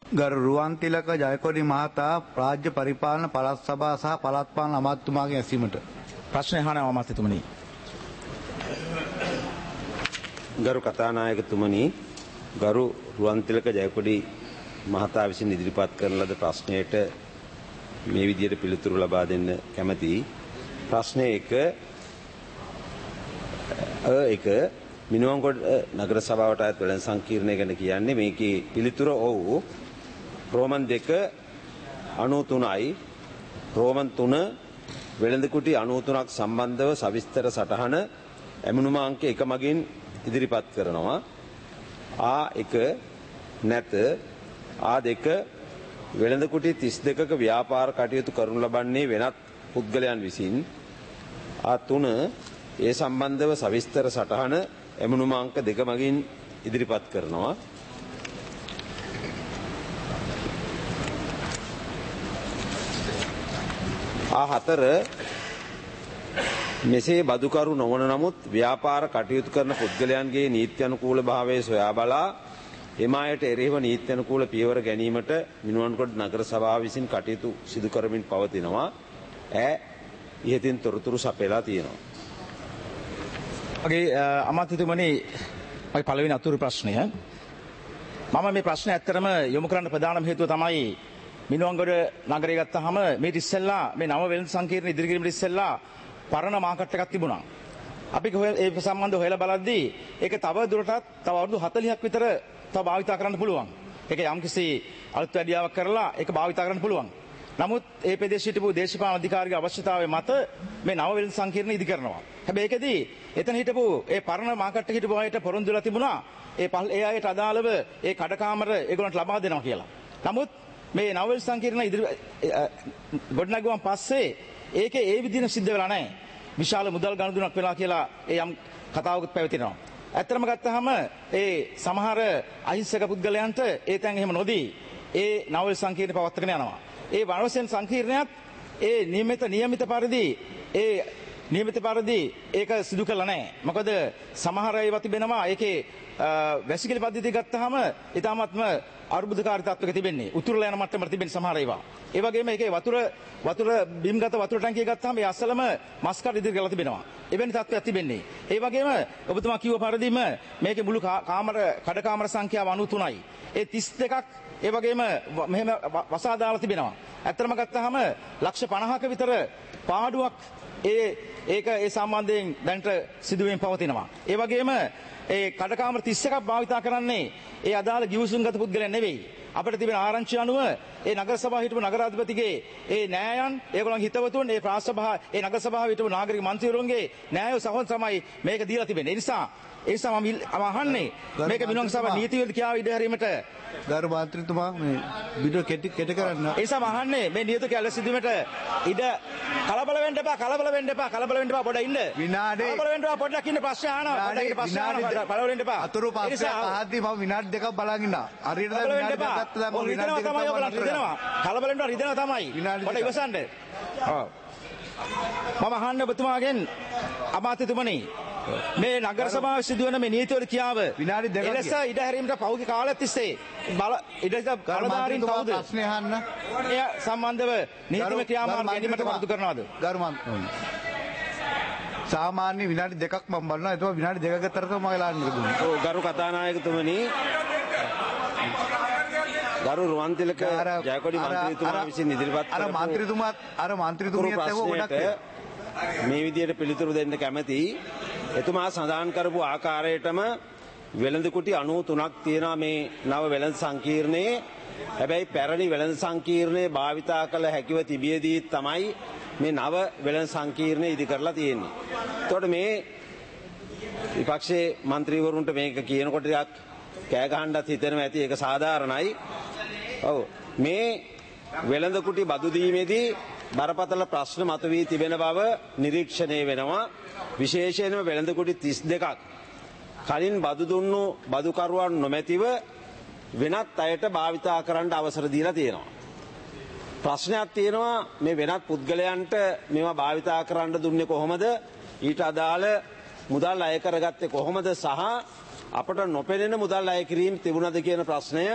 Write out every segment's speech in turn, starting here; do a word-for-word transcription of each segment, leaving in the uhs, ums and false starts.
ගරු රුවන්තිලක ජයකොඩි මහතා රාජ්‍ය පරිපාලන පළාත් සභා සහ පළාත් පාලන අමාත්‍යතුමාගේ ඇසීමට ප්‍රශ්න අහනවා අමාත්‍යතුමනි. ගරු කතානායකතුමනි, ගරු රුවන්තිලක ජයකොඩි මහතා විසින් ඉදිරිපත් කරන ලද ප්‍රශ්නයට මේ විදිහට පිළිතුරු ලබා දෙන්න කැමැතියි. ප්‍රශ්නය එක එක මිනුවන්ගොඩ නගර සභාවට අයත් වෙළඳ සංකීර්ණය ගැන කියන්නේ මේකේ පිළිතුර ඔව්. රෝමන් දෙක අනූ තුනයි රෝමන් තුන වෙළඳ කුටි අනූ තුනක් සම්බන්ධව සවිස්තර සටහන ඇමුණුම අංක එක මගින් ඉදිරිපත් කරනවා. ආ එක නැත ආ දෙක වෙළඳ කුටි තිස් දෙකක ව්‍යාපාර කටයුතු කරනු ලබන්නේ වෙනත් පුද්ගලයන් විසින්. ආ තුන ඒ සම්බන්ධව සවිස්තර සටහන ඇමුණුම අංක දෙක මගින් ඉදිරිපත් කරනවා. ආ හතර මෙසේ බදුකරු නොවන නමුත් ව්‍යාපාර කටයුතු කරන පුද්ගලයන්ගේ නීති අනුකූල භාවය සොයා බලා එම අයට එරෙහිව නීති අනුකූල පියවර ගැනීමට මිනුවන්ගොඩ නගර සභාව විසින් කටයුතු සිදු කරමින් පවතිනවා. ඈ ඉහතින් තොරතුරු සපයලා තියෙනවා. මගේ අමාත්‍යතුමනි, මගේ පළවෙනි අතුරු ප්‍රශ්නය. මම මේ ප්‍රශ්නේ ඇත්තටම යොමු කරන්න ප්‍රධානම හේතුව තමයි මිනුවන්ගොඩ නගරය ගත්තාම මේ ඉස්සෙල්ලා මේ නව වෙළඳ සංකීර්ණ ඉදිරි කිරීමට ඉස්සෙල්ලා පරණ මාකට් එකක් තිබුණා. අපි ඒ සම්බන්ධව හොයලා බලද්දී ඒක තව දුරටත් තව අවුරුදු හතළිහක් විතර තව භාවිතා කරන්න පුළුවන්. ඒක යම්කිසි අලුත් වැඩියාවක් කරලා ඒක භාවිතා කරන්න පුළුවන්. නමුත් ඒ ප්‍රදේශයේ හිටපු දේශපාලන අධිකාරිගේ අවශ්‍යතාවය මත මේ නව වෙළඳ සංකීර්ණ ඉදි කරනවා. හැබැයි ඒකෙදී එතන හිටපු ඒ පරණ මාකට් එකේ හිටපු අයට පොරොන්දු වෙලා තිබුණා ඒ ඒ අයට අදාළව ඒ කඩකාමර ඒගොල්ලන්ට ලබා දෙනවා කියලා. නමුත් මේ නව වෙළඳ සංකීර්ණ ඉදිරි ගොඩනගුවන් පස්සේ ඒකේ ඒ විදිහට සිද්ධ වෙලා නැහැ. විශාල මුදල් ගනුදෙනුවක් වෙලා කියලා ඒ යම් කතාවකුත් පැවතිනවා. ඇත්තටම ගත්තාම ඒ සමහර අහිංසක පුද්ගලයන්ට ඒ තැන් එහෙම නොදී ඒ නව වෙළඳ සංකීර්ණ පවත්වාගෙන යනවා. ඒ වනවසෙන් සංකීර්ණයත් ඒ නියමිත නියමිත පරිදි ඒ නියමිත පරිදි ඒක සිදු කළා නැහැ. මොකද සමහර ඒවා තිබෙනවා ඒකේ වැසිකිලි පද්ධතිය ගත්තාම ඊටාත්ම අර්බුදකාරී තත්ත්වයක තිබෙන්නේ. උතුරලා යන මට්ටමට තිබෙන සමහර ඒවා. ඒ වගේම ඒකේ වතුර වතුර බිම්ගත වතුර ටැංකිය ගත්තාම ඒ අසලම මස් කඩ ඉදිරි කරලා තිබෙනවා. එවැනි තත්ත්වයක් තිබෙන්නේ. ඒ වගේම ඔබතුමා කිව්ව පරිදිම මේකේ මුළු කාමර කඩ කාමර සංඛ්‍යාව අනූ තුනයි. ඒ තිස් දෙකක් ඒ වගේම මෙහෙම වසා දාලා තිබෙනවා. ඇත්තටම ගත්තාම ලක්ෂ පනහක විතර පාඩුවක් ඒ ඒක ඒ සම්බන්ධයෙන් දැනට සිදුවීම් පවතිනවා. ඒ වගේම ඒ කඩකාමර තිස් එකක් භාවිතා කරන්නේ ඒ අදාළ ගිවිසුම්ගත පුද්ගලයන් නෙවෙයි. අපිට තිබෙන ආරංචි අනුව ඒ නගර සභාව හිටපු නගරාධිපතිගේ ඒ න්‍යායයන් ඒගොල්ලන් හිතවතුන් ඒ ප්‍රාස් සභාව ඒ නගර සභාව හිටපු නාගරික මන්ත්‍රීවරුන්ගේ න්‍යාය සහෝන් තමයි මේක දීලා තිබෙන්නේ. ඒ නිසා ඒ නිසා මම අහන්නේ මේක මිනුවන්ගොඩ සභාව නීති වේද කියාව ඉඩ හැරීමට ගරු මන්ත්‍රීතුමා මේ විදිය කෙටි කෙටි කරන්න. ඒ නිසා මම අහන්නේ මේ නියත කැල සිදුවීමට ඉඩ කලබල වෙන්න එපා කලබල වෙන්න එපා කලබල වෙන්න එපා පොඩ්ඩක් ඉන්න. විනාඩි කලබල වෙන්න එපා පොඩ්ඩක් ඉන්න ප්‍රශ්න අහනවා. පොඩ්ඩක් ඉන්න ප්‍රශ්න අහනවා. කලබල වෙන්න එපා. අතුරු පස්සේ පහද්දී මම විනාඩි දෙකක් බලන් ඉන්නවා. හරියට දැන් විනාඩි දෙකක් ගත්තා දැන් මම විනාඩි දෙකක් තමයි ඔයගොල්ලෝ රිදෙනවා. කලබල වෙන්න රිදෙනවා තමයි. පොඩ්ඩක් ඉවසන්න. ඔව්. මම අහන්නේ ඔබතුමාගෙන් අමාත්‍යතුමනි මේ නගර සභාවේ සිදුවන මේ නීතිවල කියාව විනාඩි දෙකක් එලෙස ඉඩ හැරීමට පෞද්ගලික කාලය තිස්සේ බල ඉඩ බලධාරීන් කවුද ප්‍රශ්නේ අහන්න. එය සම්බන්ධව නීතිමය ක්‍රියාමාර්ග ගැනීමට කටයුතු කරනවද? ගරු මන්ත්‍රී සාමාන්‍ය විනාඩි දෙකක් මම බලනවා. ඒක විනාඩි දෙකක විතර තමයි මම එලාන්න දුන්නේ. ඔව් ගරු කතානායකතුමනි, ගරු රුවන්තිලක ජයකොඩි මන්ත්‍රීතුමා විසින් ඉදිරිපත් අර මන්ත්‍රීතුමාත් අර මන්ත්‍රීතුමියත් එක්ක ගොඩක් මේ විදියට පිළිතුරු දෙන්න කැමැති. එතුමා සඳහන් කරපු ආකාරයටම වෙළඳ කුටි අනූ තුනක් තියෙනවා මේ නව වෙළඳ සංකීර්ණයේ. හැබැයි පැරණි වෙළඳ සංකීර්ණයේ භාවිතා කළ හැකිව තිබියදී තමයි මේ නව වෙළඳ සංකීර්ණය ඉදි කරලා තියෙන්නේ. එතකොට මේ විපක්ෂයේ മന്ത്രിවරුන්ට මේක කියනකොට ටිකක් කෑ ගහන්නත් හිතෙනවා ඇති. ඒක සාධාරණයි. ඔව් මේ වෙළඳ කුටි බදු දීමේදී බරපතල ප්‍රශ්න මතුවී තිබෙන බව නිරීක්ෂණය වෙනවා. විශේෂයෙන්ම වෙළඳ කුටි තිස් දෙකක් කලින් බදු දුන්නු බදුකරුවන් නොමැතිව වෙනත් අයට භාවිතා කරන්න අවසර දීලා තියෙනවා. ප්‍රශ්නයක් තියෙනවා මේ වෙනත් පුද්ගලයන්ට මේවා භාවිතා කරන්න දුන්නේ කොහොමද? ඊට අදාළ මුදල් අය කරගත්තේ කොහොමද? සහ අපට නොපෙනෙන මුදල් අය කිරීම තිබුණද කියන ප්‍රශ්නය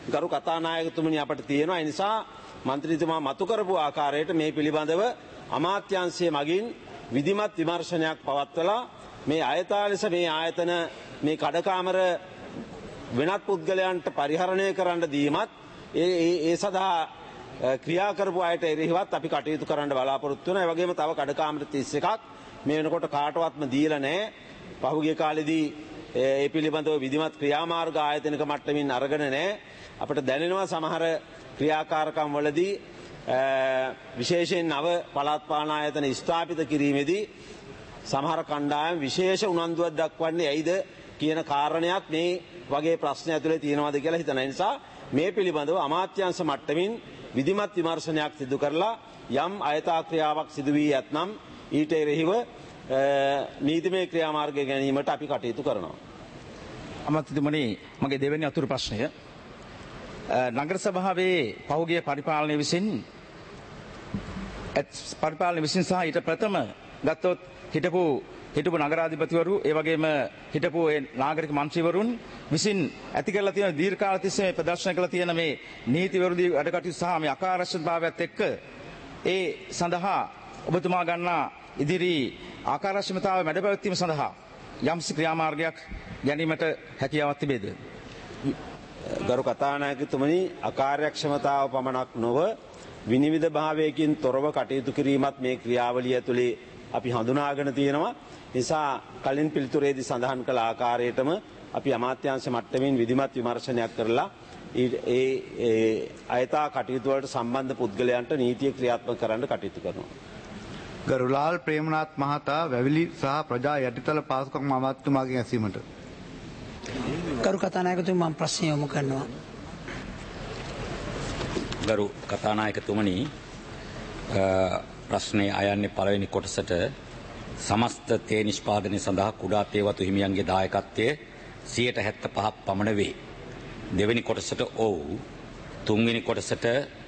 ගරු කතානායකතුමනි අපට තියෙනවා. ඒ නිසා මන්ත්‍රීතුමා මතු කරපු ආකාරයට මේ පිළිබඳව අමාත්‍යාංශය මගින් විධිමත් විමර්ශනයක් පවත්වලා මේ අයථා ලෙස මේ ආයතන මේ කඩකාමර වෙනත් පුද්ගලයන්ට පරිහරණය කරන්න දීමත් ඒ ඒ සඳහා ක්‍රියා කරපු අයට එරෙහිවත් අපි කටයුතු කරන්න බලාපොරොත්තු වෙනවා. ඒ වගේම තව කඩකාමර තිස් එකක් මේ වෙනකොට කාටවත්ම දීලා නැහැ. පහුගිය කාලෙදී ඒ පිළිබඳව විධිමත් ක්‍රියාමාර්ග ආයතනික මට්ටමින් අරගෙන නැහැ. අපිට දැනෙනවා සමහර ක්‍රියාකාරකම් වලදී විශේෂයෙන් නව පළාත් පාලන ආයතන ස්ථාපිත කිරීමේදී සමහර කණ්ඩායම් විශේෂ උනන්දුවක් දක්වන්නේ ඇයිද කියන කාරණයක් මේ වගේ ප්‍රශ්න ඇතුලේ තියෙනවාද කියලා හිතන නිසා මේ පිළිබඳව අමාත්‍යාංශ මට්ටමින් විධිමත් විමර්ශනයක් සිදු කරලා යම් අයථා ක්‍රියාවක් සිදු වී ඇතනම් ඊට එරෙහිව නීතිමය ක්‍රියාමාර්ගය ගැනීමට අපි කටයුතු කරනවා. අමාත්‍යතුමනි මගේ දෙවෙනි අතුරු ප්‍රශ්නය නගර සභාවේ පහුගිය පරිපාලනය විසින් පරිපාලන විසින් සහ ඊට ප්‍රථම ගත්තොත් හිටපු හිටපු නගරාධිපතිවරු ඒ වගේම හිටපු ඒ නාගරික මන්ත්‍රීවරුන් විසින් ඇති කරලා තියෙන දීර්ඝ කාල තිස්සේ ප්‍රදර්ශන කරලා තියෙන මේ නීති විරෝධී වැඩ කටයුතු සහ මේ අකාර්යක්ෂමතාවයත් එක්ක ඒ සඳහා ඔබතුමා ගන්නා ඉදිරි ආකාර්යක්ෂමතාවය මැඩ පැවැත්වීම සඳහා යම්සි ක්‍රියාමාර්ගයක් ගැනීමට හැකියාවක් තිබේද? ගරු කතානායකතුමනි අකාර්යක්ෂමතාව පමණක් නොව විනිවිද භාවයකින් තොරව කටයුතු කිරීමත් මේ ක්‍රියාවලිය ඇතුලේ අපි හඳුනාගෙන තියෙනවා. නිසා කලින් පිළිතුරේදී සඳහන් කළ ආකාරයටම අපි අමාත්‍යාංශ මට්ටමින් විධිමත් විමර්ශනයක් කරලා ඒ අයථා කටයුතු වලට සම්බන්ධ පුද්ගලයන්ට නීතිය ක්‍රියාත්මක කරන්න කටයුතු කරනවා. ගරුලාල් ප්‍රේමනාත් මහතා වැවිලි සහ ප්‍රජා යටිතල පාසුකම් අමාත්‍යතුමාගෙන් ඇසීමට. ගරු කතානායකතුමා මම ප්‍රශ්න යොමු කරනවා. ගරු කතානායකතුමනි ප්‍රශ්නේ අයන්නේ පළවෙනි කොටසට සමස්ත තේ නිෂ්පාදනය සඳහා කුඩා තේ වතු හිමියන්ගේ දායකත්වය සියයට හැත්තෑ පහක් පමණ වේ. දෙවෙනි කොටසට ඔව්. තුන්වෙනි කොටසට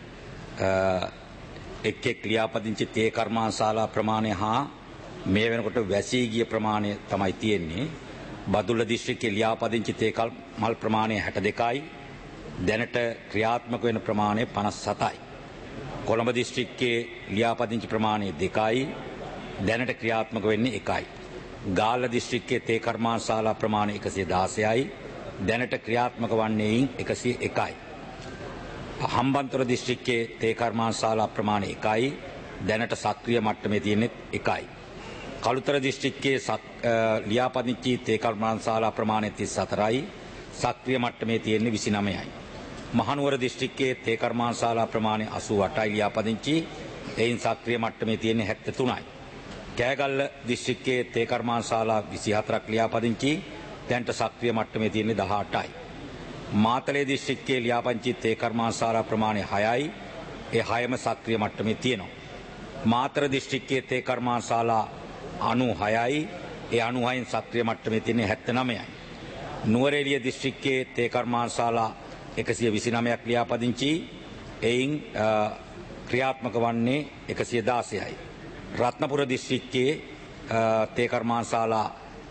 එක් එක් ක්‍රියාපදිංචි තේ කර්මාන්තශාලා ප්‍රමාණය හා මේ වෙනකොට වැසී ගිය ප්‍රමාණය තමයි තියෙන්නේ. බදුල්ල දිස්ත්‍රික්කයේ ලියාපදිංචි තේ මල් ප්‍රමාණය හැට දෙකයි. දැනට ක්‍රියාත්මක වෙන ප්‍රමාණය පනස් හතයි. කොළඹ දිස්ත්‍රික්කයේ ලියාපදිංචි ප්‍රමාණය දෙකයි. දැනට ක්‍රියාත්මක වෙන්නේ එකයි. ගාල්ල දිස්ත්‍රික්කයේ තේ කර්මාන්තශාලා ප්‍රමාණය එකසිය දාසයයි. දැනට ක්‍රියාත්මක වන්නේ එකසිය එකයි. හම්බන්තොට දිස්ත්‍රික්කයේ තේ කර්මාන්තශාලා ප්‍රමාණය එකයි. දැනට සක්‍රිය මට්ටමේ තියෙන්නේ එකයි. කළුතර දිස්ත්‍රික්කයේ ලියාපදිංචි තේ කර්මාන්තශාලා ප්‍රමාණය තිස් හතරයි. සක්‍රිය මට්ටමේ තියෙන්නේ විසිනවයයි. මහනුවර දිස්ත්‍රික්කයේ තේ කර්මාන්තශාලා ප්‍රමාණය අසූ අටයි ලියාපදිංචි. එයින් සක්‍රිය මට්ටමේ තියෙන්නේ හැත්තෑ තුනයි. කෑගල්ල දිස්ත්‍රික්කයේ තේ කර්මාන්තශාලා විසි හතරක් ලියාපදිංචි. දැනට සක්‍රිය මට්ටමේ තියෙන්නේ දහඅටයි. මාතලේ දිස්ත්‍රික්කයේ ලියාපදිංචි තේ කර්මාන්තශාලා ප්‍රමාණය හයයි. ඒ හයම සක්‍රිය මට්ටමේ තියෙනවා. මාතර දිස්ත්‍රික්කයේ තේ කර්මාන්තශාලා අනූහයයි. ඒ අනූහයෙන් සක්‍රිය මට්ටමේ තියෙන්නේ හැත්තෑ නවයයි. නුවරඑළිය දිස්ත්‍රික්කයේ තේ කර්මාන්තශාලා එකසිය විසිනවයක් ලියාපදිංචි. එයින් ක්‍රියාත්මක වන්නේ එකසිය දාසයයි. රත්නපුර දිස්ත්‍රික්කයේ තේ කර්මාන්තශාලා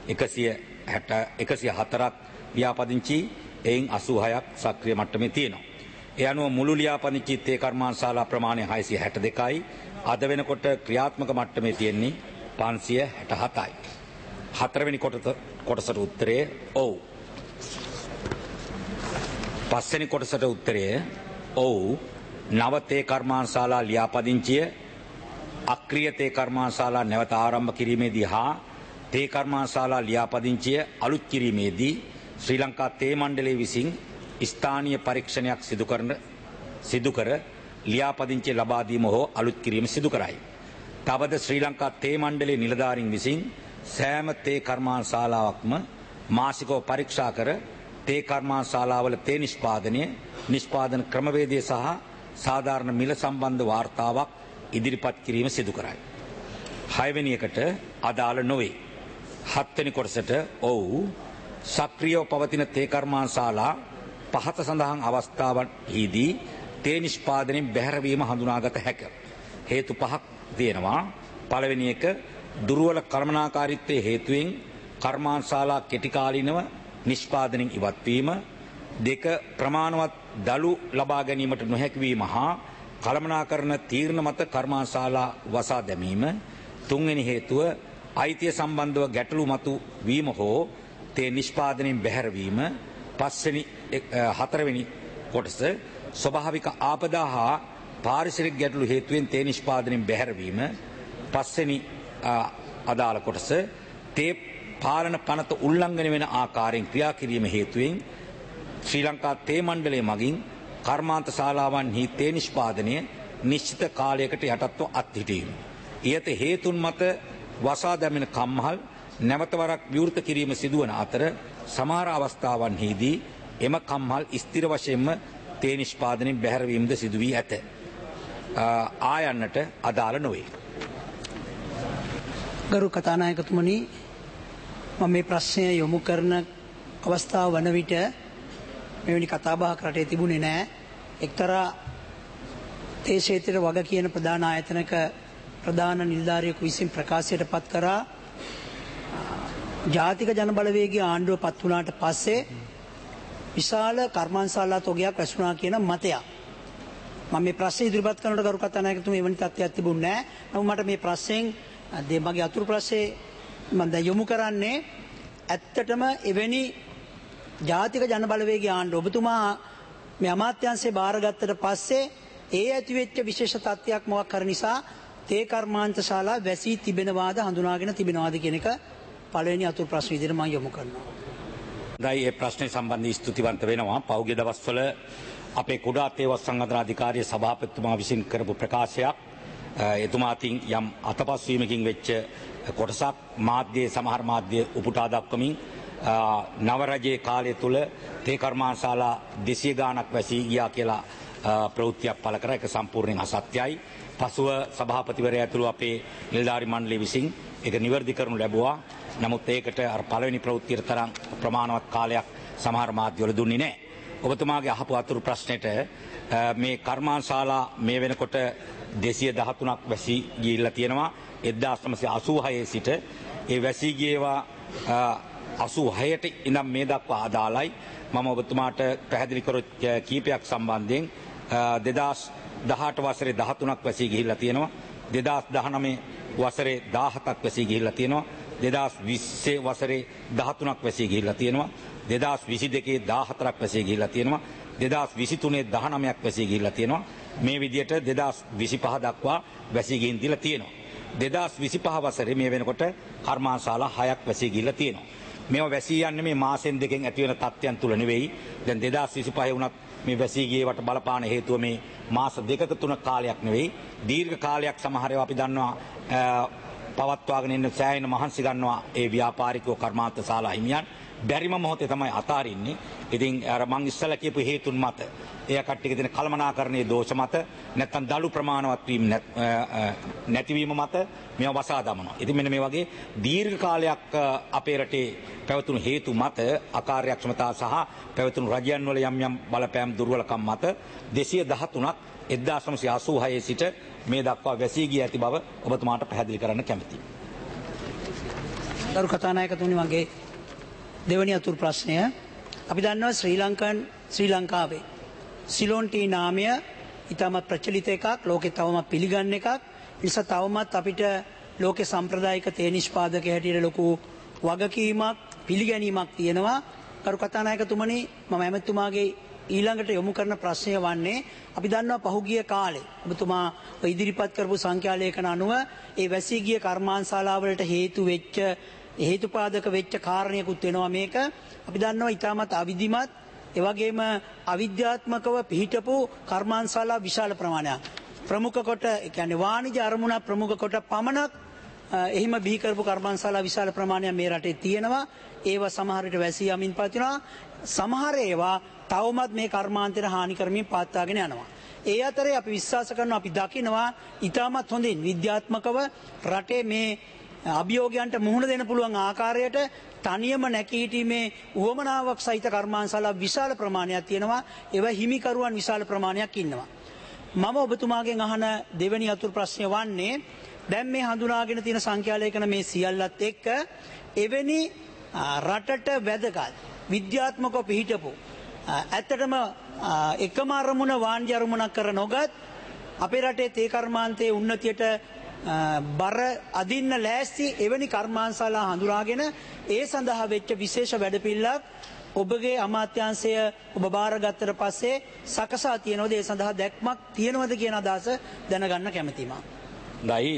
එකසිය හතරක් ලියාපදිංචි. එයින් අසූහයක් සක්‍රිය මට්ටමේ තියෙනවා. ඒ අනුව මුළු ලියාපදිංචි තේ කර්මාන්තශාලා ප්‍රමාණය හයසිය හැට දෙකයි. අද වෙනකොට ක්‍රියාත්මක මට්ටමේ තියෙන්නේ පන්සිය හැට හතයි. හතරවෙනි කොටසට උත්තරය ඔව්. පස්වෙනි කොටසට උත්තරය ඔව්. නව තේ කර්මාන්තශාලා ලියාපදිංචිය අක්‍රීය තේ කර්මාන්තශාලා නැවත ආරම්භ කිරීමේදී හා තේ කර්මාන්තශාලා ලියාපදිංචිය අලුත් කිරීමේදී ශ්‍රී ලංකා තේ මණ්ඩලය විසින් ස්ථානීය පරීක්ෂණයක් සිදු කරන සිදු කර ලියාපදිංචිය ලබා දීම හෝ අලුත් කිරීම සිදු කරයි. තවද ශ්‍රී ලංකා තේ මණ්ඩලයේ නිලධාරීන් විසින් සෑම තේ කර්මාන්තශාලාවක්ම මාසිකව පරීක්ෂා කර තේ කර්මාන්තශාලාවල තේ නිෂ්පාදනය නිෂ්පාදන ක්‍රමවේදය සහ සාධාරණ මිල සම්බන්ධ වාර්තාවක් ඉදිරිපත් කිරීම සිදු කරයි. හයවෙනි එකට අදාළ නොවේ. හත්වෙනි කොටසට ඔව්. සක්‍රියව පවතින තේ කර්මාන්තශාලා පහත සඳහන් අවස්ථාවන්හිදී තේ නිෂ්පාදනයෙන් බැහැරවීම හඳුනාගත හැක. හේතු පහක් තියෙනවා. පළවෙනි එක දුර්වල කළමනාකාරීත්වයේ හේතුවෙන් කර්මාන්තශාලා කෙටි කාලීනව නිෂ්පාදනයෙන් ඉවත්වීම. දෙක ප්‍රමාණවත් දළු ලබා ගැනීමට නොහැකිවීම හා කළමනාකරන තීරණ මත කර්මාන්තශාලා වසා දැමීම. තුන්වෙනි හේතුව අයිතිය සම්බන්ධව ගැටලු මතු වීම හෝ තේ නිෂ්පාදනයෙන් බැහැරවීම. පස්වෙනි හතරවෙනි කොටස ස්වභාවික ආපදා හා පාරිසරික ගැටලු හේතුවෙන් තේ නිෂ්පාදනයෙන් බැහැරවීම. පස්වෙනි අදාළ කොටස තේ පාලන පනත උල්ලංඝනය වෙන ආකාරයෙන් ක්‍රියා කිරීම හේතුවෙන් ශ්‍රී ලංකා තේ මණ්ඩලය මගින් කර්මාන්ත ශාලාවන්හි තේ නිෂ්පාදනය නිශ්චිත කාලයකට යටත්ව අත්හිටීම. ඊට හේතුන් මත වසා දැමෙන කම්හල් නැවත වරක් විවෘත කිරීම සිදුවන අතර සමහර අවස්ථාවන්හිදී එම කම්හල් ස්ථිර වශයෙන්ම තේ නිෂ්පාදනයෙන් බැහැරවීමද සිදු වී ඇත. ආයන්නට අදාළ නොවේ. ගරු කතානායකතුමනි, මම මේ ප්‍රශ්නය යොමු කරන අවස්ථාව වන විට මෙවැනි කතාබහක් රටේ තිබුණේ නැහැ. එක්තරා තේ ක්ෂේත්‍රයේ වග කියන ප්‍රධාන ආයතනක ප්‍රධාන නිලධාරියෙකු විසින් ප්‍රකාශයට පත් කරා ජාතික ජනබලවේගයේ ආණ්ඩුව පත් වුණාට පස්සේ විශාල කර්මාන්තශාලා තොගයක් රැස්ුණා කියන මතයක්. මම මේ ප්‍රශ්නේ ඉදිරිපත් කරනකොට ගරු කතානායකතුමා එවැනි තත්ත්වයක් තිබුණේ නැහැ. නමුත් මට මේ ප්‍රශ්නෙන් මගේ අතුරු ප්‍රශ්නේ මම දැන් යොමු කරන්නේ ඇත්තටම එවැනි ජාතික ජනබලවේගයේ ආණ්ඩුව ඔබතුමා මේ අමාත්‍යාංශේ බාරගත්තට පස්සේ ඒ ඇතිවෙච්ච විශේෂ තත්ත්වයක් මොකක් කර නිසා තේ කර්මාන්තශාලා වැසී තිබෙනවාද හඳුනාගෙන තිබෙනවාද කියන එක පළවෙනි අතුරු ප්‍රශ්න විදිහට මම යොමු කරනවා. දැන් මේ ප්‍රශ්නේ සම්බන්ධව ස්තුතිවන්ත වෙනවා. පෞද්ගලික දවස්වල අපේ කුඩා තේවස් සංවර්ධන අධිකාරිය සභාපතිතුමා විසින් කරපු ප්‍රකාශයක් එතුමා අතින් යම් අතපසුවීමකින් වෙච්ච කොටසක් මාධ්‍යයේ සමහර මාධ්‍ය උපුටා දක්වමින් නව රජයේ කාලය තුල තේ කර්මාන්තශාලා දෙසිය ගාණක් වැසී ගියා කියලා ප්‍රවෘත්තියක් පළ කරා. ඒක සම්පූර්ණයෙන් අසත්‍යයි. පසුව සභාපතිවරයා ඇතුළු අපේ නිලධාරි මණ්ඩලය විසින් ඒක නිවැරදි කරනු ලැබුවා. නමුත් ඒකට අර පළවෙනි ප්‍රවෘත්තියට තරම් ප්‍රමාණවත් කාලයක් සමහර මාධ්‍යවල දුන්නේ නැහැ. ඔබතුමාගේ අහපු අතුරු ප්‍රශ්නෙට මේ කර්මාන්තශාලා මේ වෙනකොට දෙසිය දහතුනක් වැසී ගිහිල්ලා තියෙනවා. එක්දාස් නවසිය අසූහයේ සිට ඒ වැසී ගියේවා අසූහයට ඉඳන් මේ දක්වා අදාළයි. මම ඔබතුමාට පැහැදිලි කරොත් කීපයක් සම්බන්ධයෙන් දෙදාස් දහඅට වසරේ දහතුනක් වැසී ගිහිල්ලා තියෙනවා. දෙදාස් දහනවය වසරේ දාහතක් වැසී ගිහිල්ලා තියෙනවා. දෙදාස් විස්සේ වසරේ දහතුනක් වැසී ගිහිල්ලා තියෙනවා. දෙදාස් විසිදෙකේ දාහතරක් වැසී ගිහිල්ලා තියෙනවා. දෙදාස් විසිතුනේ දහනවයක් වැසී ගිහිල්ලා තියෙනවා. මේ විදිහට දෙදාස් විසිපහ දක්වා වැසී ගිහින් දීලා තියෙනවා. දෙදාස් විසිපහ වසරේ මේ වෙනකොට කර්මාන්තශාලා හයක් වැසී ගිහිල්ලා තියෙනවා. මේවා වැසී යන්නේ මේ මාසෙන් දෙකෙන් ඇති වෙන තත්ත්වයන් තුල නෙවෙයි. දැන් දෙදාස් විසිපහේ වුණත් මේ වැසී ගියේවට බලපාන හේතුව මේ මාස දෙකක තුනක කාලයක් නෙවෙයි. දීර්ඝ කාලයක් සමහර ඒවා අපි දන්නවා පවත්වාගෙන ඉන්න සෑහෙන මහන්සි ගන්නවා ඒ ව්‍යාපාරිකෝ කර්මාන්තශාලා හිමියන්. බැරිම මොහොතේ තමයි අතාරින්නේ. ඉතින් අර මං ඉස්සලා කියපු හේතුන් මත එය කට්ටියක දෙන කළමනාකරණයේ දෝෂ මත නැත්නම් දළු ප්‍රමාණවත් වීම නැතිවීම මත මේව වසා දමනවා. ඉතින් මෙන්න මේ වගේ දීර්ඝ කාලයක් අපේ රටේ පැවතුණු හේතු මත අකාර්යක්ෂමතා සහ පැවතුණු රජයන් වල යම් යම් බලපෑම් දුර්වලකම් මත දෙසිය දහතුනක් එක්දාස් නවසිය අසූහයේ සිට මේ දක්වා වැසී ගිය ඇති බව ඔබතුමාට පැහැදිලි කරන්න කැමැතියි. ගරු කතානායකතුමනි, මගේ දෙවැනි අතුරු ප්‍රශ්නය අපි දන්නවා ශ්‍රී ලංකන් ශ්‍රී ලංකාවේ සිලෝන් ටී නාමය ඉතාමත් ප්‍රචලිත එකක්, ලෝකේ තවමත් පිළිගන්න එකක්. නිසා තවමත් අපිට ලෝකේ සම්ප්‍රදායික තේ නිෂ්පාදක හැටියට ලොකු වගකීමක් පිළිගැනීමක් තියෙනවා. කරු කතානායකතුමනි, මම ඇමතුමාගේ ඊළඟට යොමු කරන ප්‍රශ්නය වන්නේ අපි දන්නවා පහුගිය කාලේ ඔබතුමා ඉදිරිපත් කරපු සංඛ්‍යාලේඛන අනුව ඒ වැසී ගිය කර්මාන්තශාලාවලට හේතු වෙච්ච හේතුපාදක වෙච්ච කාරණයකුත් වෙනවා. මේක අපි දන්නවා ඉතාමත් අවිධිමත් ඒ වගේම අවිද්‍යාත්මකව පිහිටපු කර්මාන්තශාලා විශාල ප්‍රමාණයක් ප්‍රමුඛ කොට ඒ කියන්නේ වාණිජ අරමුණ ප්‍රමුඛ කොට පමණක් එහිම බිහි කරපු කර්මාන්තශාලා විශාල ප්‍රමාණයක් මේ රටේ තියෙනවා. ඒවා සමහර විට වැසී යමින් පවතිනවා. සමහර ඒවා තවමත් මේ කර්මාන්තයට හානි කරමින් පවත්වාගෙන යනවා. ඒ අතරේ අපි විශ්වාස කරනවා, අපි දකිනවා ඉතාමත් හොඳින් විද්‍යාත්මකව රටේ මේ අභියෝගයන්ට මුහුණ දෙන්න පුළුවන් ආකාරයට තනියම නැකී සිටීමේ උවමනාවක් සහිත කර්මාන්තශාලා විශාල ප්‍රමාණයක් තියෙනවා. ඒවා හිමිකරුවන් විශාල ප්‍රමාණයක් ඉන්නවා. මම ඔබතුමාගෙන් අහන දෙවෙනි අතුරු ප්‍රශ්නය වන්නේ දැන් මේ හඳුනාගෙන තියෙන සංඛ්‍යාලේඛන මේ සියල්ලත් එක්ක එවැනි රටට වැදගත් විද්‍යාත්මකව පිහිටපු ඇත්තටම එකම අරමුණ වාණ්‍ය අරමුණක් කර නොගත් අපේ රටේ තේ කර්මාන්තයේ උන්නතියට බර අදින්න ලෑස්ති එවැනි කර්මාන්තශාලා හඳුනාගෙන ඒ සඳහා වෙච්ච විශේෂ වැඩපිළිවෙලක් ඔබගේ අමාත්‍යාංශය ඔබ බාරගත්තට පස්සේ සකසා තියෙනවද ඒ සඳහා දැක්මක් තියෙනවද කියන අදහස දැනගන්න කැමතියි මම. ගයි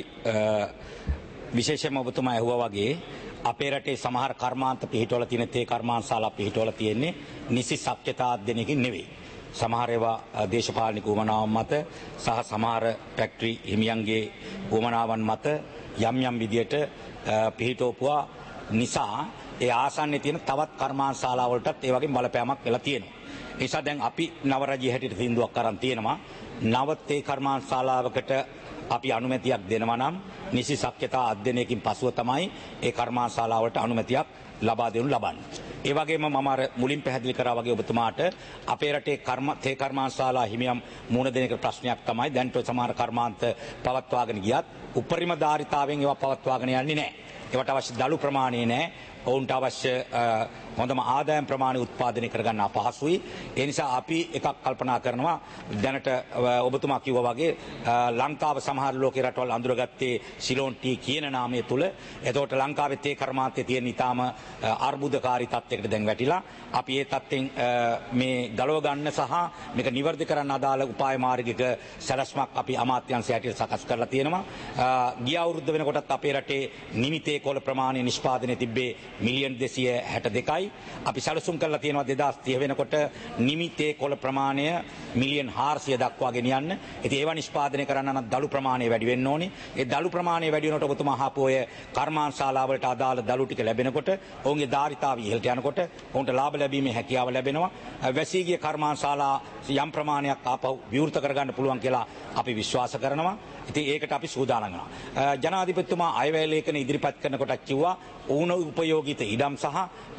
විශේෂයෙන්ම ඔබතුමා ඇහුවා වගේ අපේ රටේ සමහර කර්මාන්ත පිහිටවල තියෙන තේ කර්මාන්තශාලා පිහිටවල තියෙන්නේ නිසි සත්‍යතා අධ්‍යයනයකින් නෙවෙයි. සමහර ඒවා දේශපාලනික උවමනාවන් මත සහ සමහර ෆැක්ටරි හිමියන්ගේ උවමනාවන් මත යම් යම් විදියට පිහිටවපුවා නිසා ඒ ආසන්නයේ තියෙන තවත් කර්මාන්තශාලා වලටත් ඒ වගේ බලපෑමක් වෙලා තියෙනවා. ඒ නිසා දැන් අපි නව රජයේ හැටියට තීන්දුවක් අරන් තියෙනවා නව තේ කර්මාන්තශාලාවකට අපි අනුමැතියක් දෙනවා නම් නිසි සත්‍යතා අධ්‍යයනයකින් පසුව තමයි ඒ කර්මාන්තශාලාවලට අනුමැතියක් ලබා දෙනු ලබන්නේ. ඒ වගේම මම අර මුලින් පැහැදිලි කරා වගේ ඔබතුමාට අපේ රටේ කර්ම තේ කර්මාන්තශාලා හිමියම් මුණ දෙන එක ප්‍රශ්නයක් තමයි දැන්ට සමහර කර්මාන්ත පවත්වාගෙන ගියත් උපරිම ධාරිතාවෙන් ඒවා පවත්වාගෙන යන්නේ නැහැ. ඒවට අවශ්‍ය දළු ප්‍රමාණය නැහැ. ඔවුන්ට අවශ්‍ය හොඳම ආදායම් ප්‍රමාණය උත්පාදනය කරගන්න අපහසුයි. ඒ නිසා අපි එකක් කල්පනා කරනවා දැනට ඔබතුමා කිව්වා වගේ ලංකාව සමහර ලෝකේ රටවල් අඳුරගත්තේ සිලෝන් ටී කියන නාමය තුල. එතකොට ලංකාවේ තේ කර්මාන්තයේ තියෙන ඊටාම අර්බුදකාරී තත්යකට දැන් වැටිලා අපි ඒ තත්ත්වෙන් මේ ගලව ගන්න සහ මේක නිවැරදි කරන්න අදාළ උපාය මාර්ගික සැලැස්මක් අපි අමාත්‍යාංශය හැටියට සකස් කරලා තියෙනවා. ගිය අවුරුද්ද වෙනකොටත් අපේ රටේ නිමිතේ කොළ ප්‍රමාණය නිෂ්පාදනය තිබ්බේ මිලියන් දෙසිය හැට දෙකයි. අපි සැලසුම් කරලා තියෙනවා දෙදාස් තිහ වෙනකොට නිමිතේ කොළ ප්‍රමාණය මිලියන් හාරසිය දක්වා ගෙනියන්න. ඉතින් ඒවා නිෂ්පාදනය කරන්න නම් දළු ප්‍රමාණය වැඩි වෙන්න ඕනේ. ඒ දළු ප්‍රමාණය වැඩි වෙනකොට ඔබතුමා අහපු ඔය කර්මාන්තශාලාවලට අදාළ දළු ටික ලැබෙනකොට ඔවුන්ගේ ධාරිතාවය ඉහළට යනකොට ඔවුන්ට ලාභ ලැබීමේ හැකියාව ලැබෙනවා. වැසී ගිය කර්මාන්තශාලා යම් ප්‍රමාණයක් ආපහු විවෘත කරගන්න පුළුවන් කියලා අපි විශ්වාස කරනවා. ඉතින් ඒකට අපි සූදානම් වෙනවා. ජනාධිපතිතුමා අයවැය ලේඛන ඉදිරිපත් කරනකොට කිව්වා ඌන උපයෝගිත ඉඩම් සහ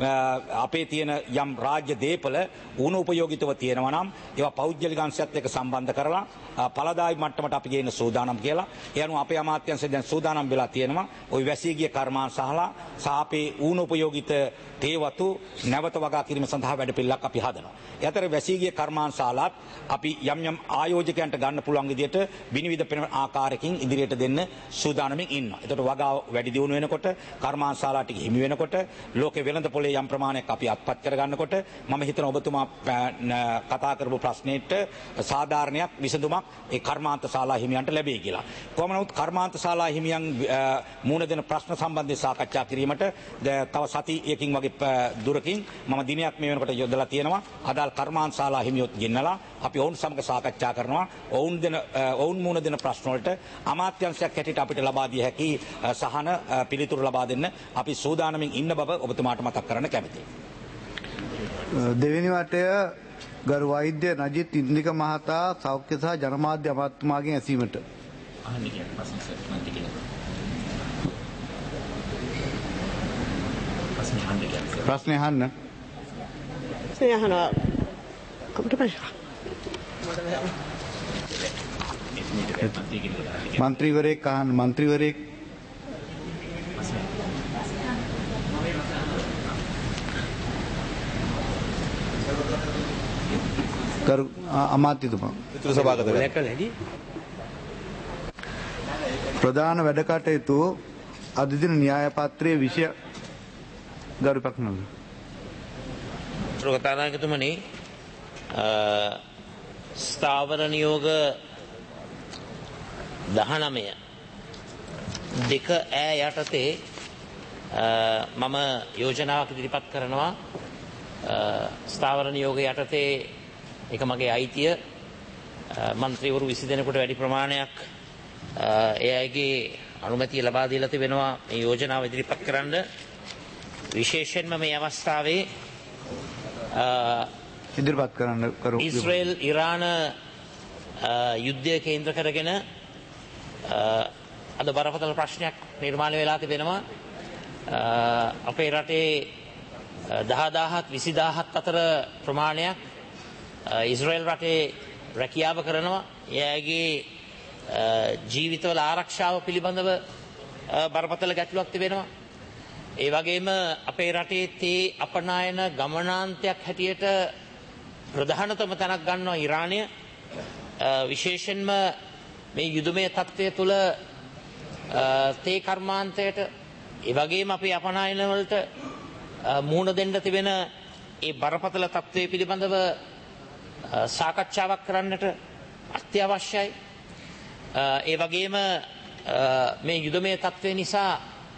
අපේ තියෙන යම් රාජ්‍ය දේපල ඌන උපයෝගිතව තියෙනවා නම් ඒවා පෞද්ගලික අංශයත් එක්ක සම්බන්ධ කරලා පළදායි මට්ටමට අපි ගේන සූදානම් කියලා. ඒ අනුව අපේ අමාත්‍යාංශය දැන් සූදානම් වෙලා තියෙනවා. ওই වැසී ගිය කර්මාන්තශාලා සහ අපේ ඌන උපයෝගිත තේ වතු නැවත වගා කිරීම සඳහා වැඩපිළිවෙලක් අපි හදනවා. ඒ අතර වැසී ගිය කර්මාන්තශාලාත් අපි යම් යම් ආයෝජකයන්ට ගන්න පුළුවන් විදිහට විනිවිද පෙනෙන ආකාරයකින් ඉදිරියට දෙන්න සූදානමින් ඉන්නවා. ඒකට වගාව වැඩි දියුණු වෙනකොට කර්මාන්තශාලා ටික හිමි වෙනකොට ලෝකේ වෙළඳ පොලේ යම් ප්‍රමාණයක් අපි අත්පත් කර ගන්නකොට මම හිතන ඔබතුමා කතා කරපු ප්‍රශ්නෙට සාධාරණයක් විසඳුමක් ඒ කර්මාන්තශාලා හිමියන්ට ලැබෙයි කියලා. කොහොම නමුත් කර්මාන්තශාලා හිමියන් මුණ දෙන ප්‍රශ්න සම්බන්ධව සාකච්ඡා කිරීමට තව සතියකින් වගේ දුරකින් මම දිනයක් මේ වෙනකොට යොදලා තියෙනවා. අදාළ කර්මාන්තශාලා හිමියොත් ගෙන්නලා අපි ඔවුන් සමග සාකච්ඡා කරනවා. ඔවුන් දෙන ඔවුන් මුණ දෙන ප්‍රශ්න වලට අමාත්‍යාංශයක් හැටියට අපිට ලබා දිය හැකි සහන පිළිතුරු ලබා දෙන්න අපි සූදානමින් ඉන්න බව ඔබතුමාට මතක් කරන්න කැමතියි. දෙවෙනි වටය ගරු වෛද්‍ය නජිත් ඉන්දික මහතා සෞඛ්‍ය සහ ජනමාධ්‍ය අමාත්‍යතුමාගෙන් ඇසීමට. ප්‍රශ්නේ අහන්න. ප්‍රශ්නේ අහනවා. කොහොමද ප්‍රශ්න? මන්ත්‍රීවරයෙක් අහන්න මන්ත්‍රීවරයෙක් කරු අමාත්‍යතුමා ප්‍රධාන වැඩ කටයුතු අද දින න්‍යාය පත්‍රයේ විෂය ගරු පක්නව කතානායකතුමනි ස්ථාවර නියෝග දහනමය දෙක ඈ යටතේ මම යෝජනාවක් ඉදිරිපත් කරනවා ස්ථාවර නියෝග යටතේ එක මගේ අයිතිය මන්ත්‍රීවරු විසි දෙනෙකුට වැඩි ප්‍රමාණයක් ඒ අයගේ අනුමැතිය ලබා දීලා තිබෙනවා මේ යෝජනාව ඉදිරිපත් කරන්න විශේෂයෙන්ම මේ අවස්ථාවේ ඉදිරිපත් කරන්න කරු ඉස්රේල් ඉරාන යුද්ධය කේන්ද්‍ර කරගෙන අද බරපතල ප්‍රශ්නයක් නිර්මාණය වෙලා තිබෙනවා අපේ රටේ දහදාහක් විසිදාහක් අතර ප්‍රමාණයක් ඉස්රේල් රටේ රැකියාව කරනවා එයාගේ ජීවිතවල ආරක්ෂාව පිළිබඳව බරපතල ගැටලුවක් තිබෙනවා ඒ වගේම අපේ රටේ තේ අපනයන ගමනාන්තයක් හැටියට ප්‍රධානතම තැනක් ගන්නවා ඉරානය. විශේෂයෙන්ම මේ යුදමය තත්ත්වය තුළ තේ කර්මාන්තයට ඒ වගේම අපේ අපනයනවලට මුහුණ දෙන්න තිබෙන ඒ බරපතල තත්ත්වය පිළිබඳව සාකච්ඡාවක් කරන්නට අත්‍යවශ්‍යයි. ඒ වගේම මේ යුදමය තත්ත්වය නිසා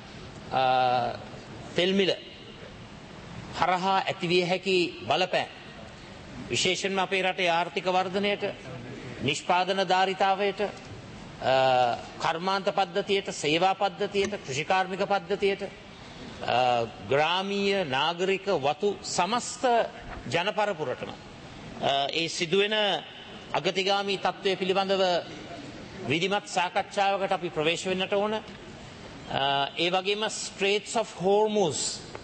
තෙල් මිල හරහා ඇතිවිය හැකි බලපෑම් විශේෂයෙන්ම අපේ රටේ ආර්ථික වර්ධනයට, නිෂ්පාදන ධාරිතාවයට, කර්මාන්ත පද්ධතියට, සේවා පද්ධතියට, කෘෂිකාර්මික පද්ධතියට, ග්‍රාමීය නාගරික වතු සමස්ත ජනපරපුරටම ඒ සිදුවෙන අගතිගාමී තත්ත්වය පිළිබඳව විධිමත් සාකච්ඡාවකට අපි ප්‍රවේශ වෙන්නට ඕන. ඒ වගේම Straits of Hormuz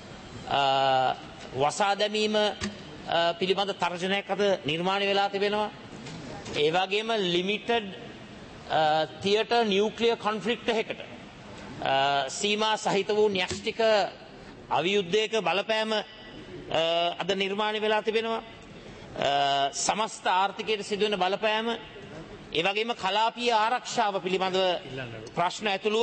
වසා දැමීම පිළිබඳ තර්ජනයක් අද නිර්මාණය වෙලා තිබෙනවා. ඒ වගේම ලිමිටඩ් තියටර් නියුක්ලියර් කොන්ෆ්ලික්ට් එකකට සීමා සහිත වූ න්‍යෂ්ටික අවියුද්ධයක බලපෑම අද නිර්මාණය වෙලා තිබෙනවා. සමස්ත ආර්ථිකයට සිදුවෙන බලපෑම, ඒ වගේම කලාපීය ආරක්ෂාව පිළිබඳව ප්‍රශ්න ඇතුළුව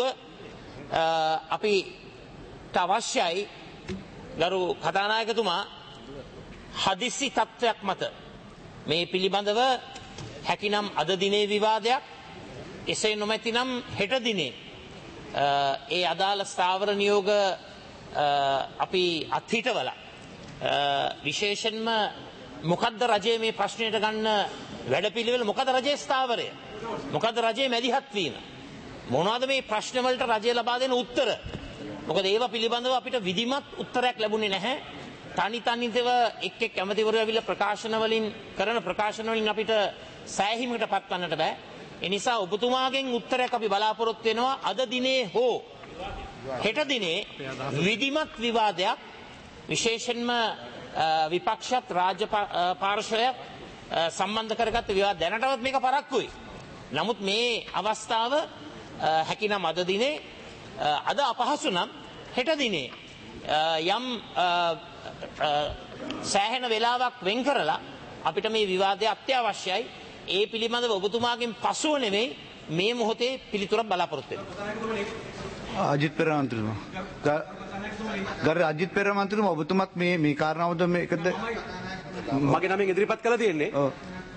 අපිට අවශ්‍යයි ගරු කතානායකතුමා හදිසි තත්ත්වයක් මත මේ පිළිබඳව හැකිනම් අද දිනේ විවාදයක්, එසේ නොමැතිනම් හෙට දිනේ ඒ අදාළ ස්ථාවර නියෝග අපි අත්හිටවල විශේෂයෙන්ම මොකද්ද රජයේ මේ ප්‍රශ්නයට ගන්න වැඩපිළිවෙල, මොකද රජයේ ස්ථාවරය, මොකද රජයේ මැදිහත් වීම, මොනවද මේ ප්‍රශ්න වලට රජය ලබා දෙන උත්තර. මොකද ඒවා පිළිබඳව අපිට විධිමත් උත්තරයක් ලැබුණේ නැහැ. තනි තනිව එක් එක් ඇමතිවරු ඇවිල්ලා ප්‍රකාශන වලින් කරන ප්‍රකාශන වලින් අපිට සෑහීමකට පත්වන්නට බෑ. ඒ නිසා ඔබතුමාගෙන් උත්තරයක් අපි බලාපොරොත්තු වෙනවා අද දිනේ හෝ හෙට දිනේ විධිමත් විවාදයක්, විශේෂයෙන්ම විපක්ෂත් රාජ්‍ය පාර්ශවයක් සම්බන්ධ කරගත්ත විවාද. දැනටවත් මේක පරක්කුයි. නමුත් මේ අවස්ථාව හැකිනම් අද දිනේ, අද අපහසු නම් හෙට දිනේ යම් සෑහෙන වෙලාවක් වෙන් කරලා අපිට මේ විවාදය අත්‍යවශ්‍යයි. ඒ පිළිබඳව ඔබතුමාගෙන් පසුව නෙවෙයි මේ මොහොතේ පිළිතුරක් බලාපොරොත්තු වෙනවා. අජිත් පෙරේරා මන්ත්‍රීතුමා. ගරු අජිත් පෙරේරා මන්ත්‍රීතුමා, ඔබතුමත් මේ මේ කාරණාවද මේකද මගේ නමින් ඉදිරිපත් කළා තියෙන්නේ? ඔව්.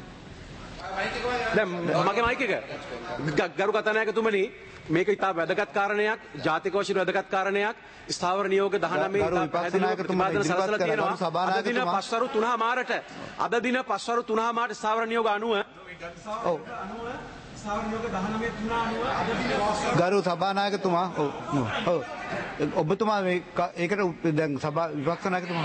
දැන් මගේ මයික් එක ගරු කතානායකතුමනි, මේක ඉතා වැදගත් කාරණයක්, ජාතික වශයෙන් වැදගත් කාරණයක්. ස්ථාවර නියෝග දහනවය ප්‍රතිපාදන සලසලා තියෙනවා. අද දින පස්වරු තුනහ මාරට අද දින පස්වරු තුනහ මාරට ස්ථාවර නියෝග අනුව ඔව් ස්ථාවර නියෝග දහනවය තුන අනුව අද දින ගරු සභානායකතුමා, ඔව් ඔව් ඔබතුමා මේ ඒකට දැන් සභා විපක්ෂ නායකතුමා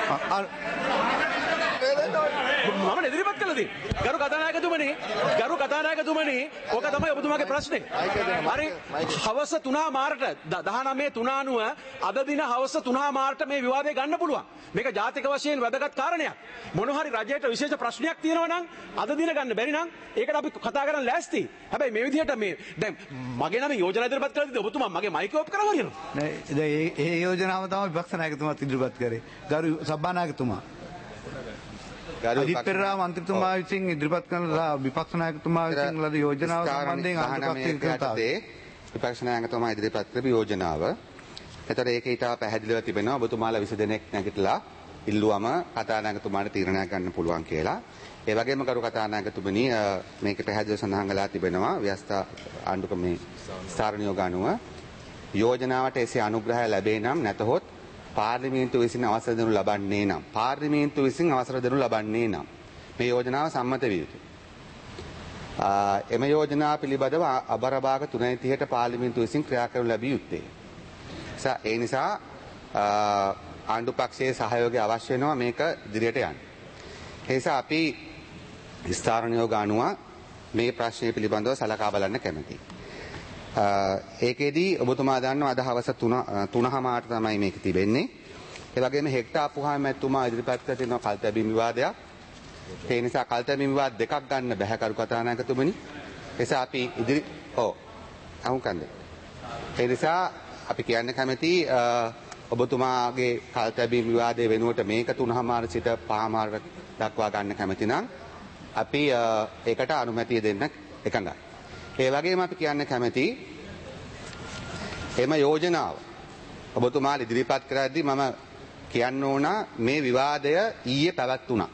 මම ඉදිරිපත් කළා දී. ගරු කතානායකතුමනි, ගරු කතානායකතුමනි, ඔක තමයි ඔබතුමාගේ ප්‍රශ්නේ. හරි, හවස තුන මාරට දහනවය තුන අනුව අද දින හවස තුන මාරට මේ විවාදය ගන්න පුළුවන්. මේක ජාතික වශයෙන් වැදගත් කාරණයක්. මොන හරි රජයට විශේෂ ප්‍රශ්නයක් තියෙනවා නම් අද දින ගන්න බැරි නම් ඒකට අපි කතා කරන්න ලෑස්ති. හැබැයි මේ විදිහට මේ දැන් මගේ නම යෝජනා ඉදිරිපත් කළා දී ඔබතුමා මගේ මයික් ඔෆ් කරවගෙන යනවා. නෑ, දැන් ඒ යෝජනාව තමයි විපක්ෂ නායකතුමාත් ඉදිරිපත් කරේ. ගරු සභානායකතුමා, අජිත් පෙරේරා මන්ත්‍රීතුමා විසින් ඉදිරිපත් කරන විපක්ෂ නායකතුමා විසින් ලද යෝජනාව සම්බන්ධයෙන් විපක්ෂ නායකතුමා ඉදිරිපත් කරපු යෝජනාව. එතකොට ඒක ඊට පැහැදිලිව තිබෙනවා. ඔබතුමාලා විසි දෙනෙක් නැගිටලා ඉල්ලුවම කතානායකතුමාට තීරණයක් ගන්න පුළුවන් කියලා. ඒ වගේම කරු කතානායකතුමනි, මේක පැහැදිලිව සඳහන් කරලා තිබෙනවා ව්‍යවස්ථා ආණ්ඩුක්‍රමේ ස්ථාවර නියෝග අනුව යෝජනාවට එසේ අනුග්‍රහය ලැබේ නම් නැතහොත් පාර්ලිමේන්තුව විසින් අවසර දෙනු ලබන්නේ නම් පාර්ලිමේන්තුව විසින් අවසර දෙනු ලබන්නේ නම් මේ යෝජනාව සම්මත විය යුතුයි. එම යෝජනාව පිළිබඳව අබරභාග තුනයි තිහට පාර්ලිමේන්තුව විසින් ක්‍රියා කරනු ලැබිය යුත්තේ. ඒ නිසා ආණ්ඩු පක්ෂයේ සහයෝගය අවශ්‍ය වෙනවා මේක ඉදිරියට යන්න. ඒ නිසා අපි ස්ථාවර නියෝග අනුව මේ ප්‍රශ්නය පිළිබඳව සලකා බලන්න කැමැතියි. ඒකෙදී ඔබතුමා දන්නවා අද හවස තුනමාරට තමයි මේක තිබෙන්නේ. ඒ වගේම හෙක්ටර් අපුහාම මැතිතුමා ඉදිරිපත් කර තියෙනවා කල්තැබීම් විවාදයක්. ඒ නිසා කල්තැබීම් විවාද දෙකක් ගන්න බැහැ කරු කතානායකතුමනි. ඒ නිසා අපි ඉදිරි ඔව් අහුම්කන්ද. ඒ නිසා අපි කියන්න කැමති ඔබතුමාගේ කල්තැබීම් විවාදයේ වෙනුවට මේක තුනමාර සිට පහමාරට දක්වා ගන්න කැමති නම් අපි ඒකට අනුමැතිය දෙන්න එකඟයි. ඒ වගේම අපි කියන්න කැමති එම යෝජනාව ඔබතුමා ඉදිරිපත් කරද්දී මම කියන්න ඕන මේ විවාදය ඊයේ පැවැත්ුණා.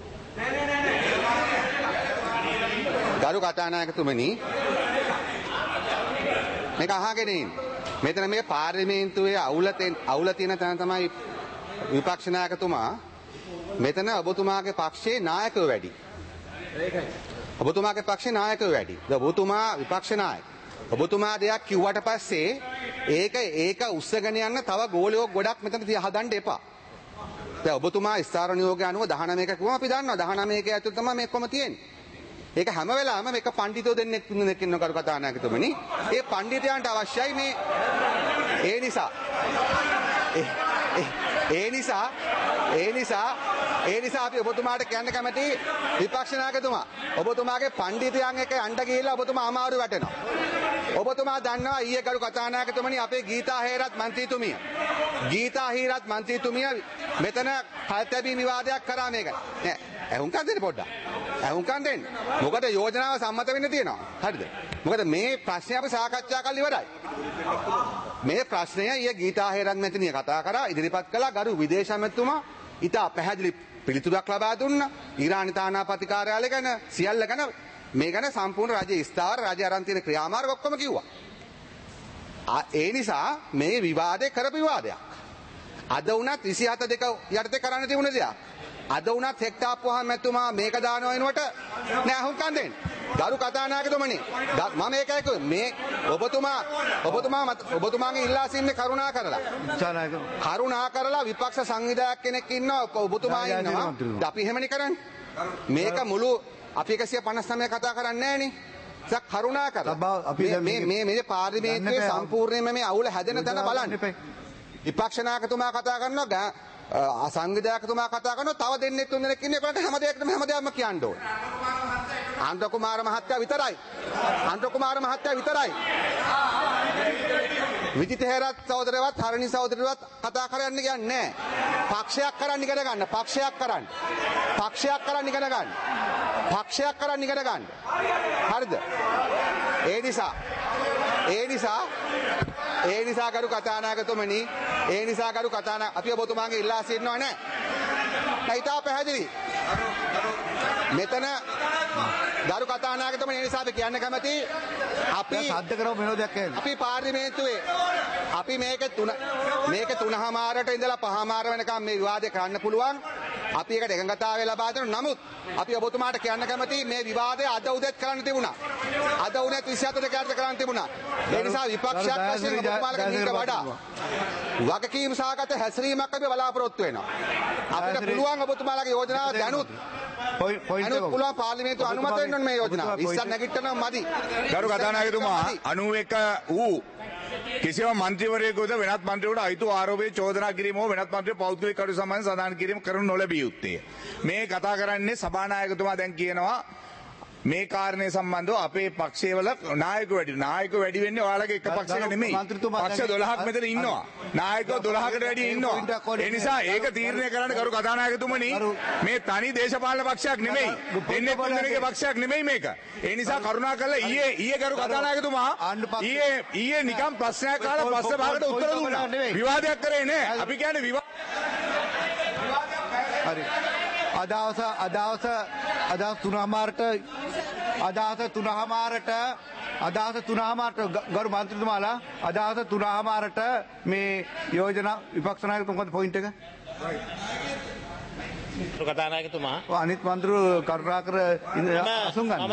ගරු කතානායකතුමනි මේක අහගෙන ඉන්න. මෙතන මේ පාර්ලිමේන්තුවේ අවුල අවුල තියෙන තැන තමයි විපක්ෂ නායකතුමා මෙතන ඔබතුමාගේ පක්ෂයේ නායකයෝ වැඩි. ඔබතුමාගේ පක්ෂයේ නායකයෝ වැඩි. ඔබතුමා විපක්ෂ නායක. ඔබතුමා දෙයක් කිව්වට පස්සේ ඒක ඒක උස්සගෙන යන්න තව ගෝලියෝ ගොඩක් මෙතන තිය හදන්න එපා. දැන් ඔබතුමා ස්ථාර නියෝගය අනුව දහනවයක කිව්වම අපි දන්නවා දහනවයක ඇතුළත තමයි මේකම තියෙන්නේ. ඒක හැම වෙලාවෙම මේක පඬිතුයෝ දෙන්නෙක් තුනෙක් ඉන්න කරු කතානායකතුමනි. ඒ පඬිතයන්ට අවශ්‍යයි මේ ඒ නිසා ඒ නිසා ඒ නිසා ඒ නිසා අපි ඔබතුමාට කියන්න කැමති විපක්ෂ නායකතුමා ඔබතුමාගේ පඬිතයන් එක යන්න ගිහිල්ලා ඔබතුමා අමාරු වැටෙනවා. ඔබතුමා දන්නවා ඊයේ කරු කතානායකතුමනි අපේ ගීතා හේරත් මන්ත්‍රීතුමිය ගීතා හේරත් මන්ත්‍රීතුමිය මෙතන කල්තැබී විවාදයක් කරා මේක. නෑ ඇහුම්කන් දෙන්න පොඩ්ඩක්. ඇහුම්කන් දෙන්න. මොකද යෝජනාව සම්මත වෙන්න තියෙනවා. හරිද? මොකද මේ ප්‍රශ්නේ අපි සාකච්ඡා කරලා ඉවරයි. මේ ප්‍රශ්නය ඊයේ ගීතා හේරත් මැතිණිය කතා කරා ඉදිරිපත් කළා ගරු විදේශ ඇමතුමා ඉතා පැහැදිලි පිළිතුරක් ලබා දුන්නා. ඊරානි තානාපති කාර්යාලය ගැන සියල්ල ගැන මේ ගැන සම්පූර්ණ රජයේ ස්ථාවර රජය අරන් තියෙන ක්‍රියාමාර්ග ඔක්කොම කිව්වා. ඒ නිසා මේ විවාදේ කරපු විවාදයක්. අද වුණත් විසිහත දෙක යටතේ කරන්න තිබුණ දෙයක්. අද වුණත් හෙක්ටාප්පුවාම මැතිතුමා මේක දානවා වෙනකොට නෑ අහුම්කන් දෙන්න. ගරු කතානායකතුමනි මම ඒකයි කිව්වේ මේ ඔබතුමා ඔබතුමා ඔබතුමාගේ ඉල්ලා සිටින්නේ කරුණා කරලා. කරුණා කරලා විපක්ෂ සංවිධායක කෙනෙක් ඉන්නවා ඔබතුමා ඉන්නවා. අපි එහෙමනේ කරන්නේ. මේක මුළු අපි එකසිය පනස් නවය කතා කරන්නේ නෑනේ. ඒක කරුණා කරලා මේ මේ මේ පාර්ලිමේන්තුවේ සම්පූර්ණයෙන්ම මේ අවුල හැදෙන තැන බලන්න. විපක්ෂ නායකතුමා කතා කරනවා සංවිධායකතුමා කතා කරනවා තව දෙන්නෙක් තුන් දෙනෙක් ඉන්නේ ඒකට හැම දෙයකටම හැම දෙයක්ම කියන්න ඕනේ. ආන්ද්‍ර කුමාර මහත්තයා විතරයි. ආන්ද්‍ර කුමාර මහත්තයා විතරයි. විජිත හේරත් සහෝදරයවත් හරණි සහෝදරයවත් කතා කරන්න කියන්නේ නැහැ. පක්ෂයක් කරන්න ඉගෙන ගන්න. පක්ෂයක් කරන්න. පක්ෂයක් කරන්න ඉගෙන ගන්න. පක්ෂයක් කරන්න ඉගෙන ගන්න. හරිද? ඒ නිසා ඒ නිසා ඒ නිසා කරු කතානායකතුමනි ඒ නිසා කරු කතානා අපි ඔබතුමාගේ ඉල්ලා සිටිනවා නෑ. නැයිතා පැහැදිලි. මෙතන ගරු කතානායකතුමනි ඒ නිසා අපි කියන්න කැමති අපි සද්ද කරව විනෝදයක් කියන්නේ. අපි පාර්ලිමේන්තුවේ අපි මේක තුන මේක තුනමාරට ඉඳලා පහමාර වෙනකම් මේ විවාදය කරන්න පුළුවන්. අපි ඒකට එකඟතාවය ලබා දෙනවා. නමුත් අපි ඔබතුමාට කියන්න කැමති මේ විවාදය අද උදේත් කරන්න තිබුණා. අද උදේත් විසිහත දෙකකට කරන්න තිබුණා. ඒ නිසා විපක්ෂයක් වශයෙන් ඔබතුමාලට මීට වඩා වගකීම් සහගත හැසිරීමක් අපි බලාපොරොත්තු වෙනවා. අපිට පුළුවන් ඔබතුමාලගේ යෝජනාව දැනුත් පොයින්ට් එක පුළුවන් පාර්ලිමේන්තුව අනුමත වෙන්න ඕනේ මේ යෝජනාව. ඉස්සර නැගිටිනවා මදි. ගරු කතානායකතුමා අනූ එක වූ කිසිම මන්ත්‍රීවරයෙකුට වෙනත් මන්ත්‍රීවරයෙකුට අයිතු ආරෝපයේ චෝදනා කිරීම හෝ වෙනත් මන්ත්‍රී පෞද්ගලික කටයුතු සම්බන්ධ සඳහන් කිරීම කරනු නොලැබිය යුත්තේ. මේ කතා කරන්නේ සභානායකතුමා දැන් කියනවා මේ කාරණේ සම්බන්ධව අපේ පක්ෂයේ වල නායකයෝ වැඩි නායකයෝ වැඩි වෙන්නේ ඔයාලගේ එක පක්ෂයක නෙමෙයි. පක්ෂ දොළහක් මෙතන ඉන්නවා. නායකයෝ දොළහකට වැඩි ඉන්නවා. ඒ නිසා ඒක තීරණය කරන්න කරු කතානායකතුමනි මේ තනි දේශපාලන පක්ෂයක් නෙමෙයි. දෙන්නේ තුන්දෙනෙක්ගේ පක්ෂයක් නෙමෙයි මේක. ඒ නිසා කරුණාකරලා ඊයේ ඊයේ කරු කතානායකතුමා ඊයේ ඊයේ නිකම් ප්‍රශ්නයක් අහලා පස්ස භාගයට උත්තර දුන්නා. විවාදයක් කරේ නෑ. අපි කියන්නේ විවාද හරි. අදවස අදවස අදවස් තුනමාරට අදහස තුනමාරට අදහස තුනමාරට ගරු මන්ත්‍රීතුමාලා අදහස තුනමාරට මේ යෝජනා විපක්ෂ නායකතුමා මොකද පොයින්ට් එක? කතානායකතුමා අනිත් මන්ත්‍රී කරුණාකර අසුන් ගන්න.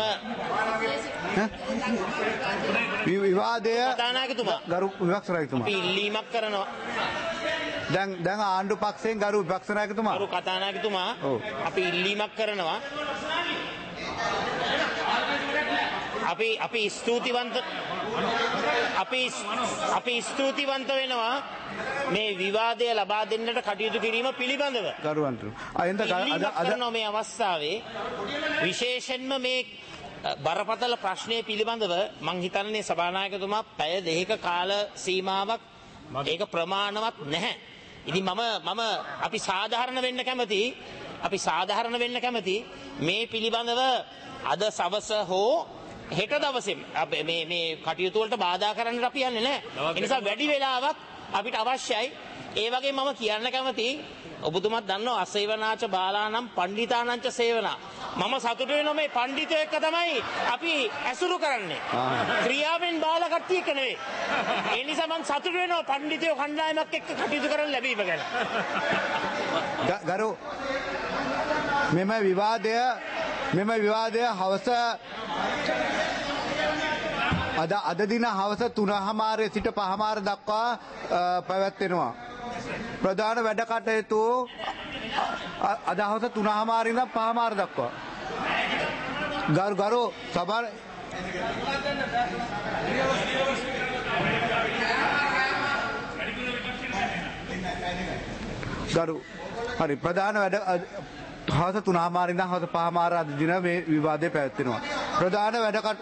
විවාදය කතානායකතුමා ගරු විපක්ෂ නායකතුමා අපි ඉල්ලීමක් කරනවා. දැන් දැන් ආණ්ඩු පක්ෂයෙන් ගරු විපක්ෂ නායකතුමා ගරු කතානායකතුමා අපි ඉල්ලීමක් කරනවා. අපි අපි ස්තුතිවන්ත අපි අපි ස්තුතිවන්ත වෙනවා මේ විවාදය ලබා දෙන්නට කටයුතු කිරීම පිළිබඳව. ගරුවන්තු අයන්ත අද මේ අවස්ථාවේ විශේෂයෙන්ම මේ බරපතල ප්‍රශ්නය පිළිබඳව මං හිතන්නේ සභානායකතුමා පැය දෙකක කාල සීමාවක් ඒක ප්‍රමාණවත් නැහැ. ඉතින් මම මම අපි සාධාරණ වෙන්න කැමති අපි සාධාරණ වෙන්න කැමති මේ පිළිබඳව අද සවස හෝ හෙට දවසේ මේ මේ කටයුතු වලට බාධා කරන්න අපි යන්නේ නැහැ. ඒ නිසා වැඩි වෙලාවක් අපිට අවශ්‍යයි. ඒ වගේ මම කියන්න කැමති ඔබතුමත් දන්නවා අසේවනාච බාලානම් පණ්ඩිතානංච සේවනා. මම සතුටු වෙනවා මේ පණ්ඩිතයෝ එක්ක තමයි අපි ඇසුරු කරන්නේ. ක්‍රියාවෙන් බාල කට්ටිය එක්ක නෙවෙයි. ඒ නිසා මම සතුටු වෙනවා පණ්ඩිතයෝ කණ්ඩායමක් එක්ක කටයුතු කරන්න ලැබීම ගැන. ගරු මෙම විවාදය මෙම විවාදය හවස අද අද දින හවස තුනහමාරේ සිට පහමාර දක්වා පැවැත්වෙනවා. ප්‍රධාන වැඩ කටයුතු අද හවස තුනහමාර ඉඳන් පහමාර දක්වා. ගරු ගරු සභා ගරු හරි ප්‍රධාන වැඩ හවස තුනහමාර ඉඳන් හවස පහමාර අද දින මේ විවාදය පැවැත්වෙනවා. ප්‍රධාන වැඩ කට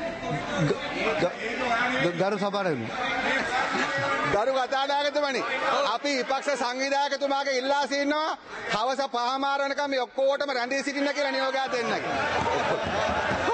ගරු සභාපති ගරු කතානායකතුමනි අපි විපක්ෂ සංවිධායකතුමාගේ ඉල්ලා සිටිනවා හවස පහමාර වෙනකම් මේ ඔක්කොටම රැඳී සිටින්න කියලා නියෝගයක් දෙන්න.